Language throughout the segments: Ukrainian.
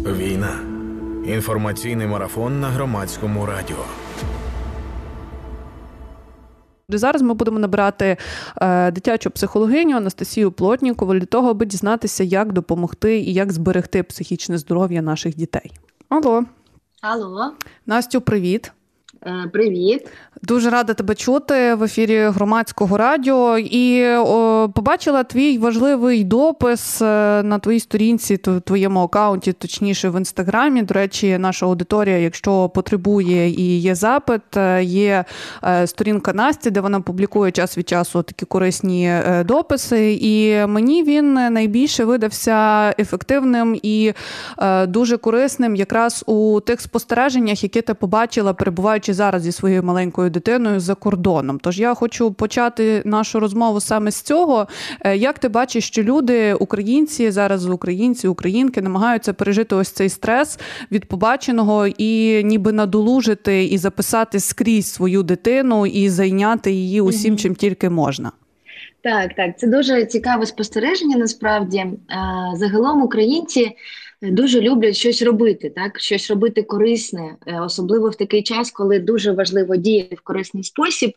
Війна. Інформаційний марафон на Громадському радіо. Зараз ми будемо набирати дитячу психологиню Анастасію Плотнікову для того, аби дізнатися, як допомогти і як зберегти психічне здоров'я наших дітей. Алло. Алло. Настю, привіт. Привіт. Дуже рада тебе чути в ефірі Громадського радіо. І побачила твій важливий допис на твоїй сторінці, твоєму акаунті, точніше в Інстаграмі. До речі, наша аудиторія, якщо потребує і є запит, є сторінка Насті, де вона публікує час від часу такі корисні дописи. І мені він найбільше видався ефективним і дуже корисним якраз у тих спостереженнях, які ти побачила, перебуваючи зараз зі своєю маленькою дитиною за кордоном. Тож я хочу почати нашу розмову саме з цього. Як ти бачиш, що люди, українці, зараз українці, українки намагаються пережити ось цей стрес від побаченого і ніби надолужити і записати скрізь свою дитину і зайняти її усім, чим тільки можна? Так, це дуже цікаве спостереження, насправді. Загалом українці дуже люблять щось робити, так? Щось робити корисне, особливо в такий час, коли дуже важливо діяти в корисний спосіб.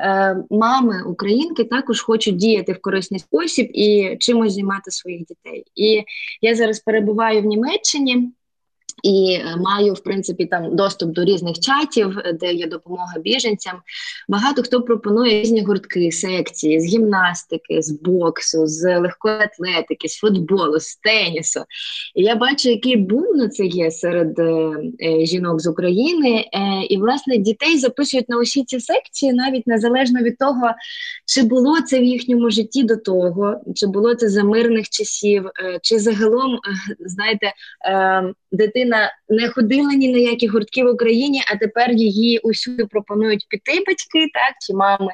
Мами, українки також хочуть діяти в корисний спосіб і чимось займати своїх дітей. І я зараз перебуваю в Німеччині, і маю, в принципі, там доступ до різних чатів, де є допомога біженцям. Багато хто пропонує різні гуртки, секції з гімнастики, з боксу, з легкої атлетики, з футболу, з тенісу. І я бачу, який бум на це є серед жінок з України. І, власне, дітей записують на усі ці секції, навіть незалежно від того, чи було це в їхньому житті до того, чи було це за мирних часів, чи загалом, знаєте, дитина не ходила ні на які гуртки в Україні, а тепер її усюди пропонують піти батьки, так, чи мами.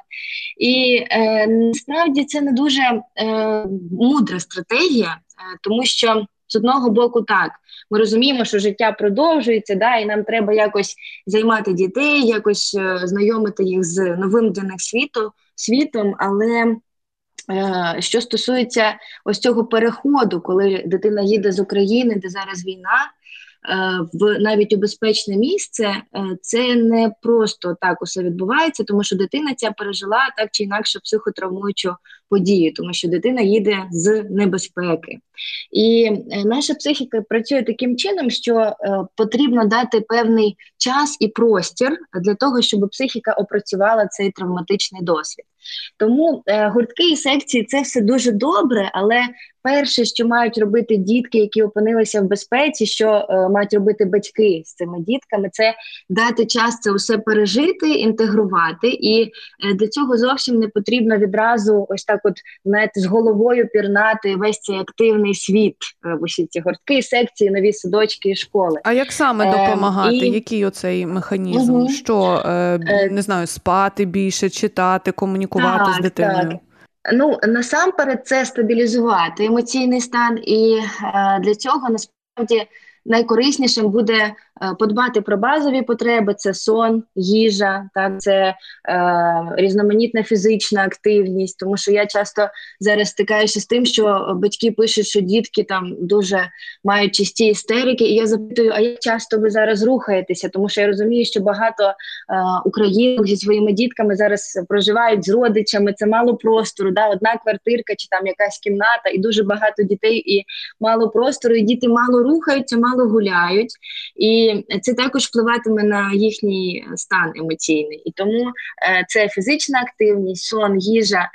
І насправді це не дуже мудра стратегія, тому що з одного боку так, ми розуміємо, що життя продовжується, да, і нам треба якось займати дітей, якось знайомити їх з новим для них світом, але що стосується ось цього переходу, коли дитина їде з України, де зараз війна, навіть у безпечне місце, це не просто так усе відбувається, тому що дитина ця пережила так чи інакше психотравмуючу подію, тому що дитина їде з небезпеки. І наша психіка працює таким чином, що потрібно дати певний час і простір для того, щоб психіка опрацювала цей травматичний досвід. Тому гуртки і секції – це все дуже добре, але перше, що мають робити дітки, які опинилися в безпеці, що мають робити батьки з цими дітками, це дати час це усе пережити, інтегрувати. І для цього зовсім не потрібно відразу ось так от, знаєте, з головою пірнати весь цей активний світ в усі ці гуртки, секції, нові садочки і школи. А як саме допомагати? Який оцей механізм? Що, не знаю, спати більше, читати, комунікувати з дитиною? Так. Ну, насамперед, це стабілізувати емоційний стан, і для цього, насправді, найкориснішим буде подбати про базові потреби – це сон, їжа, так, це різноманітна фізична активність, тому що я часто зараз стикаюся з тим, що батьки пишуть, що дітки там дуже мають часті істерики, і я запитую, а як часто ви зараз рухаєтеся, тому що я розумію, що багато українок зі своїми дітками зараз проживають з родичами, це мало простору, да, одна квартирка чи там якась кімната, і дуже багато дітей, і мало простору, і діти мало рухаються, мало гуляють, і це також впливатиме на їхній стан емоційний. І тому це фізична активність, сон, їжа,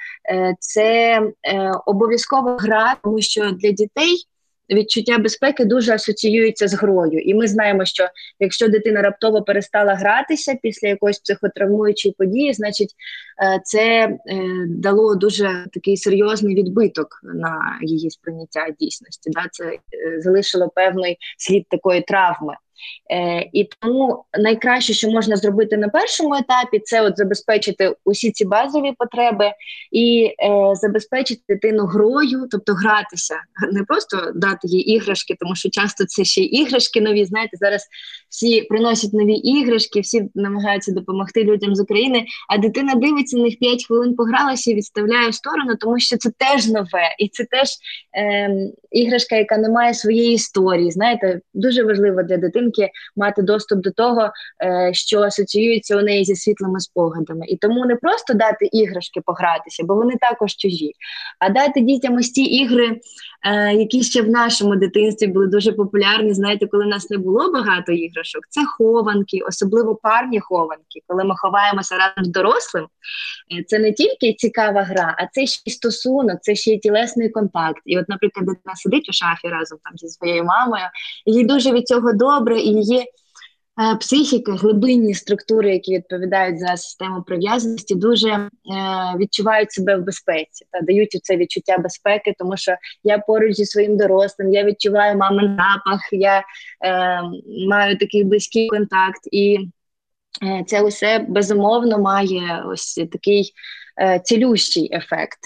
це обов'язково гра, тому що для дітей відчуття безпеки дуже асоціюється з грою. І ми знаємо, що якщо дитина раптово перестала гратися після якоїсь психотравмуючої події, значить це дало дуже такий серйозний відбиток на її сприйняття дійсності. Да? Це залишило певний слід такої травми. І тому найкраще, що можна зробити на першому етапі, це от забезпечити усі ці базові потреби і забезпечити дитину грою, тобто гратися, не просто дати їй іграшки, тому що часто це ще й іграшки нові, знаєте, зараз всі приносять нові іграшки, всі намагаються допомогти людям з України, а дитина дивиться на них 5 хвилин погралася і відставляє в сторону, тому що це теж нове, і це теж іграшка, яка не має своєї історії, знаєте, дуже важливо для дитинки мати доступ до того, що асоціюється у неї зі світлими спогадами. І тому не просто дати іграшки погратися, бо вони також чужі, а дати дітям ось ті ігри, які ще в нашому дитинстві були дуже популярні, знаєте, коли в нас не було багато іграшок. Це хованки, особливо парні хованки, коли ми ховаємося разом з дорослим. Це не тільки цікава гра, а це ще й стосунок, це ще й тілесний контакт. І от, наприклад, дитина сидить у шафі разом там зі своєю мамою, і їй дуже від цього добре, і її психіка, глибинні структури, які відповідають за систему прив'язаності, дуже відчувають себе в безпеці та дають це відчуття безпеки, тому що я поруч зі своїм дорослим, я відчуваю мамин запах, я маю такий близький контакт, і це усе безумовно має ось такий цілющий ефект.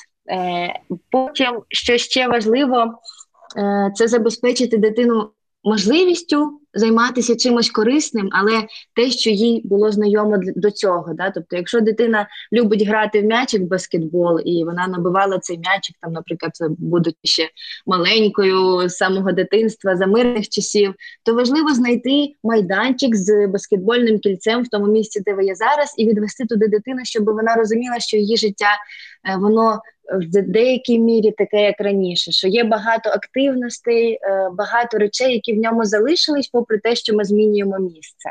Потім, що ще важливо, це забезпечити дитину можливістю займатися чимось корисним, але те, що їй було знайомо до цього. Да? Тобто, якщо дитина любить грати в м'ячик, в баскетбол, і вона набивала цей м'ячик, там, наприклад, будучи ще маленькою з самого дитинства, за мирних часів, то важливо знайти майданчик з баскетбольним кільцем в тому місці, де ви є зараз, і відвести туди дитину, щоб вона розуміла, що її життя, воно в деякій мірі таке, як раніше, що є багато активностей, багато речей, які в ньому залишились, попри те, що ми змінюємо місце.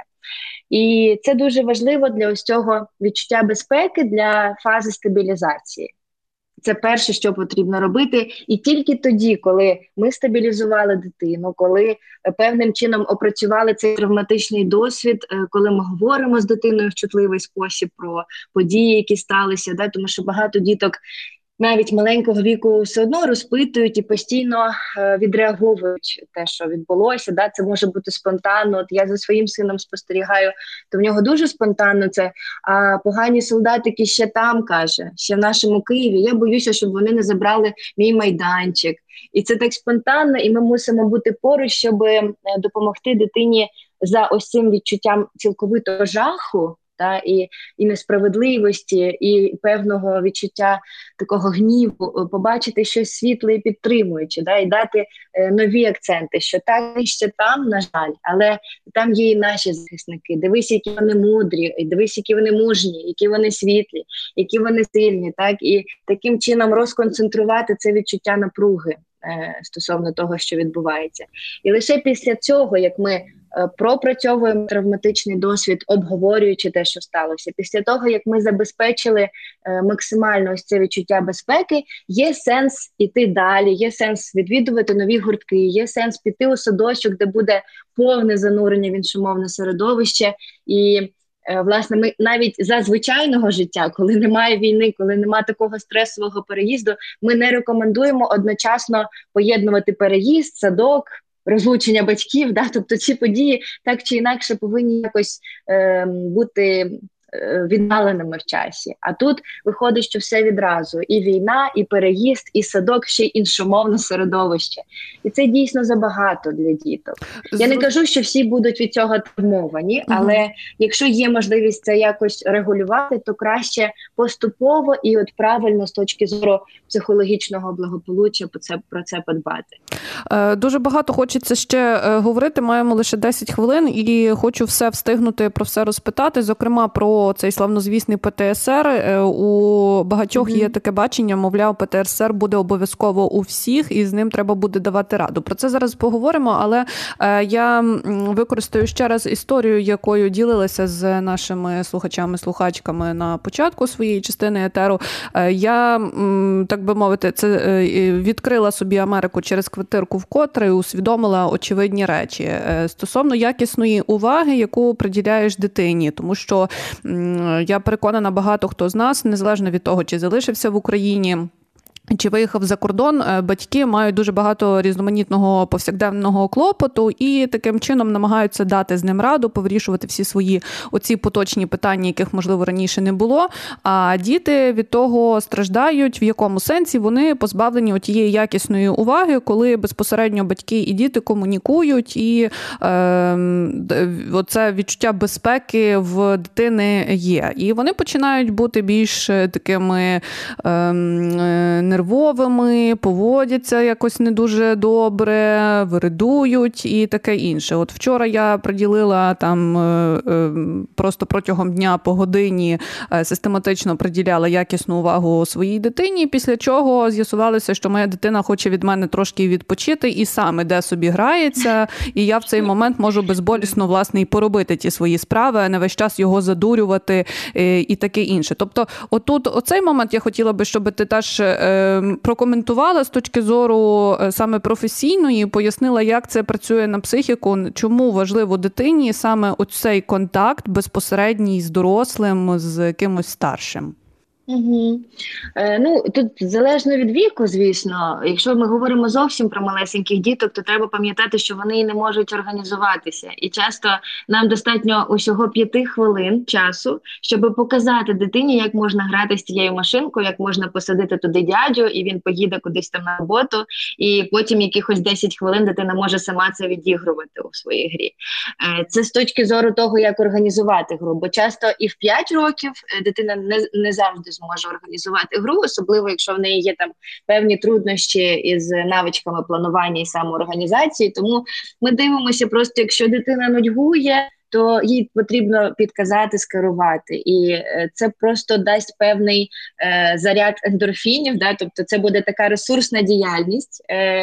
І це дуже важливо для ось цього відчуття безпеки, для фази стабілізації. Це перше, що потрібно робити. І тільки тоді, коли ми стабілізували дитину, коли певним чином опрацювали цей травматичний досвід, коли ми говоримо з дитиною в чутливий спосіб про події, які сталися, да, тому що багато діток навіть маленького віку все одно розпитують і постійно відреаговують те, що відбулося. Да? Це може бути спонтанно. От я за своїм сином спостерігаю, то в нього дуже спонтанно це. А погані солдатики ще там, каже, ще в нашому Києві. Я боюся, щоб вони не забрали мій майданчик. І це так спонтанно, і ми мусимо бути поруч, щоб допомогти дитині за ось цим відчуттям цілковитого жаху, та, і несправедливості, і певного відчуття такого гніву, побачити щось світле і підтримуюче, да, і дати нові акценти, що так, ще там, на жаль, але там є і наші захисники. Дивись, які вони мудрі, дивись, які вони мужні, які вони світлі, які вони сильні, так, і таким чином розконцентрувати це відчуття напруги стосовно того, що відбувається. І лише після цього, як ми пропрацьовуємо травматичний досвід, обговорюючи те, що сталося. Після того, як ми забезпечили максимально ось це відчуття безпеки, є сенс іти далі, є сенс відвідувати нові гуртки, є сенс піти у садочок, де буде повне занурення в іншомовне середовище. І, власне, ми навіть за звичайного життя, коли немає війни, коли немає такого стресового переїзду, ми не рекомендуємо одночасно поєднувати переїзд, садок, розлучення батьків, да? Тобто ці події так чи інакше повинні якось бути віддаленими в часі. А тут виходить, що все відразу. І війна, і переїзд, і садок, ще й іншомовне середовище. І це дійсно забагато для діток. Я не кажу, що всі будуть від цього травмовані, але якщо є можливість це якось регулювати, то краще поступово і от правильно з точки зору психологічного благополуччя про це подбати. Дуже багато хочеться ще говорити, маємо лише 10 хвилин і хочу все встигнути про все розпитати, зокрема про цей славнозвісний ПТСР. У багатьох є таке бачення, мовляв, ПТСР буде обов'язково у всіх і з ним треба буде давати раду. Про це зараз поговоримо, але я використаю ще раз історію, якою ділилася з нашими слухачами-слухачками на початку своєї частини етеру. Я, так би мовити, це відкрила собі Америку через квартирку вкотре і усвідомила очевидні речі стосовно якісної уваги, яку приділяєш дитині, тому що я переконана, багато хто з нас, незалежно від того, чи залишився в Україні, чи виїхав за кордон, батьки мають дуже багато різноманітного повсякденного клопоту і таким чином намагаються дати з ним раду, повирішувати всі свої оці поточні питання, яких, можливо, раніше не було. А діти від того страждають, в якому сенсі вони позбавлені отієї якісної уваги, коли безпосередньо батьки і діти комунікують, і оце відчуття безпеки в дитини є. І вони починають бути більш такими нервовими, поводяться якось не дуже добре, виридують і таке інше. От вчора я приділила там просто протягом дня по годині систематично приділяла якісну увагу своїй дитині, після чого з'ясувалося, що моя дитина хоче від мене трошки відпочити і сам іде собі грається, і я в цей момент можу безболісно, власне, і поробити ті свої справи, а не весь час його задурювати і таке інше. Тобто, отут, оцей момент я хотіла би, щоб ти теж прокоментувала з точки зору саме професійної, пояснила, як це працює на психіку, чому важливо дитині саме оцей контакт безпосередній з дорослим, з кимось старшим. Угу. Ну, тут залежно від віку, звісно. Якщо ми говоримо зовсім про малесеньких діток, то треба пам'ятати, що вони не можуть організуватися. І часто нам достатньо усього 5 хвилин часу, щоб показати дитині, як можна грати з цією машинкою, як можна посадити туди дядю, і він поїде кудись там на роботу, і потім якихось 10 хвилин дитина може сама це відігрувати у своїй грі. Це з точки зору того, як організувати гру. Бо часто і в 5 років дитина не завжди зможе організувати гру, особливо якщо в неї є там певні труднощі із навичками планування і самоорганізації. Тому ми дивимося просто, якщо дитина нудьгує, то їй потрібно підказати, скерувати. І це просто дасть певний заряд ендорфінів, да? Тобто це буде така ресурсна діяльність.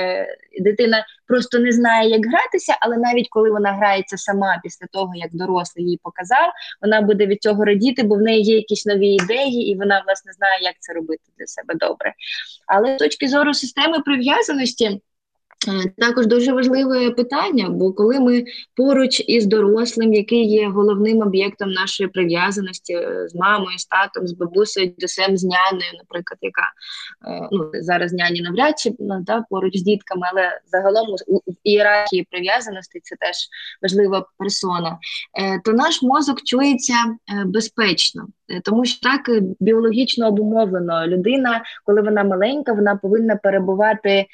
Дитина просто не знає, як гратися, але навіть коли вона грається сама після того, як дорослий їй показав, вона буде від цього радіти, бо в неї є якісь нові ідеї, і вона, власне, знає, як це робити для себе добре. Але з точки зору системи прив'язаності, також дуже важливе питання, бо коли ми поруч із дорослим, який є головним об'єктом нашої прив'язаності, з мамою, з татом, з бабусею, дідусем, з нянею, наприклад, яка, ну, зараз няні навряд чи поруч з дітками, але загалом в ієрархії прив'язаності це теж важлива персона, то наш мозок чується безпечно. Тому що так біологічно обумовлено. Людина, коли вона маленька, вона повинна перебувати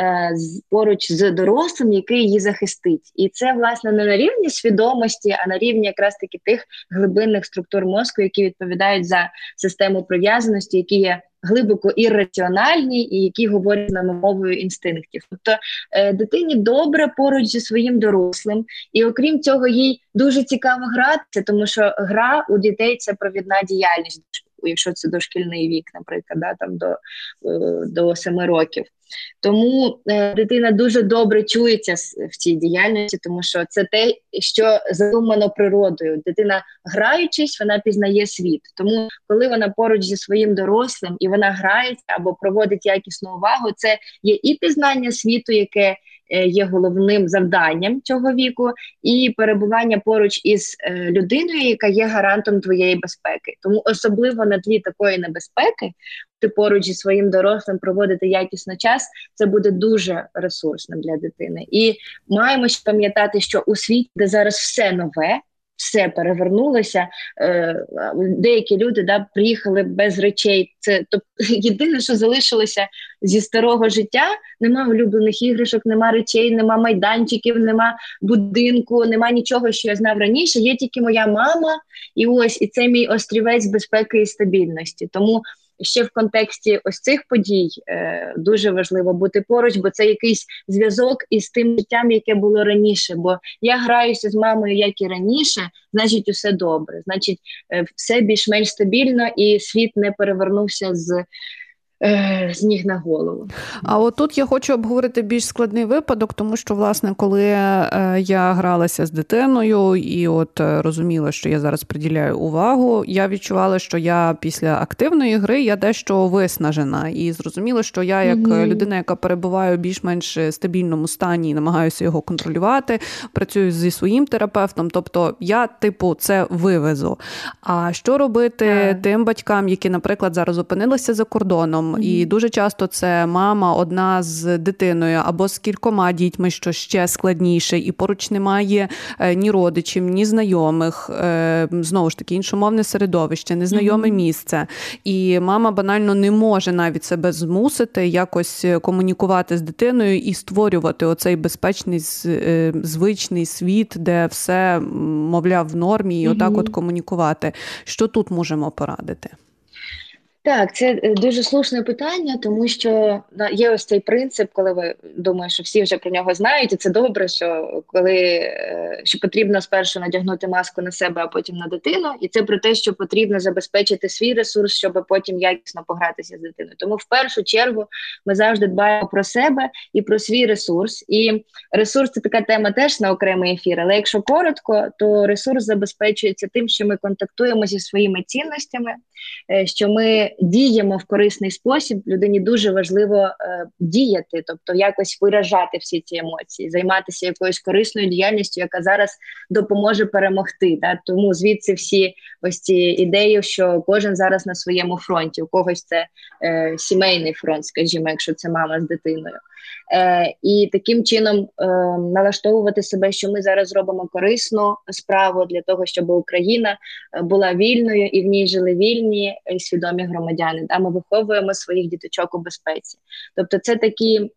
поруч з дорослим, який її захистить. І це, власне, не на рівні свідомості, а на рівні якраз таки тих глибинних структур мозку, які відповідають за систему прив'язаності, які є глибоко ірраціональні і які говорять нами мовою інстинктів. Тобто дитині добре поруч зі своїм дорослим, і окрім цього їй дуже цікаво гратися, тому що гра у дітей – це провідна діяльність, якщо це дошкільний вік, наприклад, да, там до 7 років. Тому дитина дуже добре чується в цій діяльності, тому що це те, що задумано природою. Дитина, граючись, вона пізнає світ. Тому, коли вона поруч зі своїм дорослим і вона грається або проводить якісну увагу, це є і пізнання світу, яке є головним завданням цього віку, і перебування поруч із людиною, яка є гарантом твоєї безпеки. Тому особливо на тлі такої небезпеки, ти поруч зі своїм дорослим проводити якісно час, це буде дуже ресурсним для дитини. І маємо ще пам'ятати, що у світі, де зараз все нове, все перевернулося, деякі люди приїхали без речей. Це єдине, що залишилося зі старого життя, нема улюблених іграшок, нема речей, нема майданчиків, нема будинку, нема нічого, що я знав раніше, є тільки моя мама, і це мій острівець безпеки і стабільності. Тому ще в контексті ось цих подій дуже важливо бути поруч, бо це якийсь зв'язок із тим життям, яке було раніше. Бо я граюся з мамою, як і раніше, значить усе добре, значить все більш-менш стабільно і світ не перевернувся з ніг на голову. А от тут я хочу обговорити більш складний випадок, тому що, власне, коли я гралася з дитиною і от розуміла, що я зараз приділяю увагу, я відчувала, що я після активної гри я дещо виснажена. І зрозуміла, що я як людина, яка перебуває у більш-менш стабільному стані і намагаюся його контролювати, працюю зі своїм терапевтом, тобто я, це вивезу. А що робити тим батькам, які, наприклад, зараз опинилися за кордоном, часом. І дуже часто це мама одна з дитиною або з кількома дітьми, що ще складніше, і поруч немає ні родичів, ні знайомих, знову ж таки, іншомовне середовище, незнайоме місце. І мама банально не може навіть себе змусити якось комунікувати з дитиною і створювати оцей безпечний, звичний світ, де все, мовляв, в нормі, і отак от комунікувати. Що тут можемо порадити? Так, це дуже слушне питання, тому що є ось цей принцип, коли ви, думаю, що всі вже про нього знають, і це добре, що що потрібно спершу надягнути маску на себе, а потім на дитину, і це про те, що потрібно забезпечити свій ресурс, щоб потім якісно погратися з дитиною. Тому в першу чергу ми завжди дбаємо про себе і про свій ресурс. І ресурс – це така тема теж на окремий ефір, але якщо коротко, то ресурс забезпечується тим, що ми контактуємо зі своїми цінностями, що ми діємо в корисний спосіб. Людині дуже важливо діяти, тобто якось виражати всі ці емоції, займатися якоюсь корисною діяльністю, яка зараз допоможе перемогти. Да? Тому звідси всі ось ці ідеї, що кожен зараз на своєму фронті, у когось це сімейний фронт, скажімо, якщо це мама з дитиною. І таким чином налаштовувати себе, що ми зараз робимо корисну справу для того, щоб Україна була вільною і в ній жили вільні і свідомі громадяни. Ми виховуємо своїх діточок у безпеці. Тобто це такі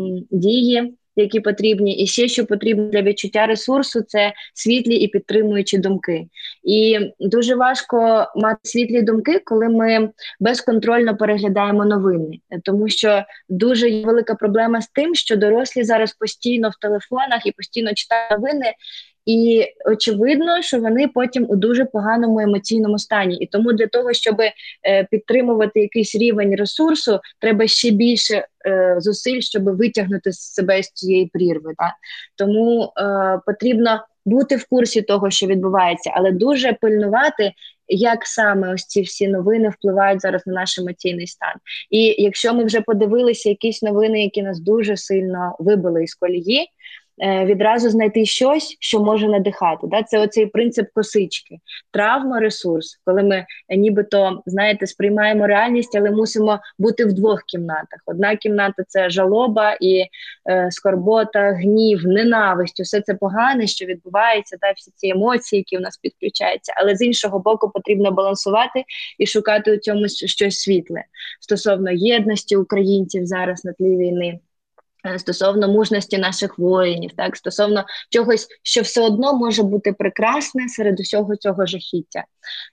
дії, які потрібні. І ще, що потрібно для відчуття ресурсу, це світлі і підтримуючі думки. І дуже важко мати світлі думки, коли ми безконтрольно переглядаємо новини. Тому що дуже є велика проблема з тим, що дорослі зараз постійно в телефонах і постійно читають новини, і очевидно, що вони потім у дуже поганому емоційному стані. І тому для того, щоб підтримувати якийсь рівень ресурсу, треба ще більше зусиль, щоб витягнути себе з цієї прірви. Так? Тому потрібно бути в курсі того, що відбувається, але дуже пильнувати, як саме ось ці всі новини впливають зараз на наш емоційний стан. І якщо ми вже подивилися якісь новини, які нас дуже сильно вибили із колії, відразу знайти щось, що може надихати. Да? Це оцей принцип косички. Травма – ресурс. Коли ми нібито, знаєте, сприймаємо реальність, але мусимо бути в двох кімнатах. Одна кімната – це жалоба і скорбота, гнів, ненависть. Усе це погане, що відбувається, та всі ці емоції, які в нас підключаються. Але з іншого боку потрібно балансувати і шукати у цьому щось світле. Стосовно єдності українців зараз на тлі війни, стосовно мужності наших воїнів, так, стосовно чогось, що все одно може бути прекрасне серед усього цього жахіття.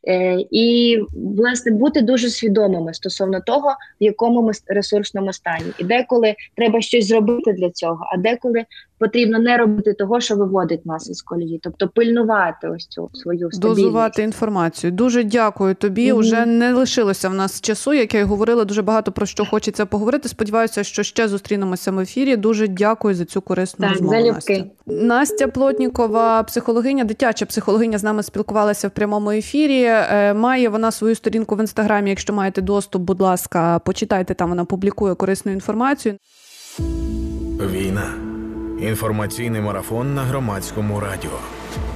І, власне, бути дуже свідомими стосовно того, в якому ми ресурсному стані. І деколи треба щось зробити для цього, а деколи потрібно не робити того, що виводить нас із колії. Тобто пильнувати ось цю свою стабільність. Дозувати інформацію. Дуже дякую тобі. Уже не лишилося в нас часу, як я й говорила, дуже багато про що хочеться поговорити. Сподіваюся, що ще зустрінемося в ефірі. Дуже дякую за цю корисну розмову, Настя. Настя Плотнікова, психологиня, дитяча психологиня, з нами спілкувалася в прямому ефірі. Має вона свою сторінку в Інстаграмі. Якщо маєте доступ, будь ласка, почитайте, там вона публікує корисну інформацію. Війна. Інформаційний марафон на Громадському радіо.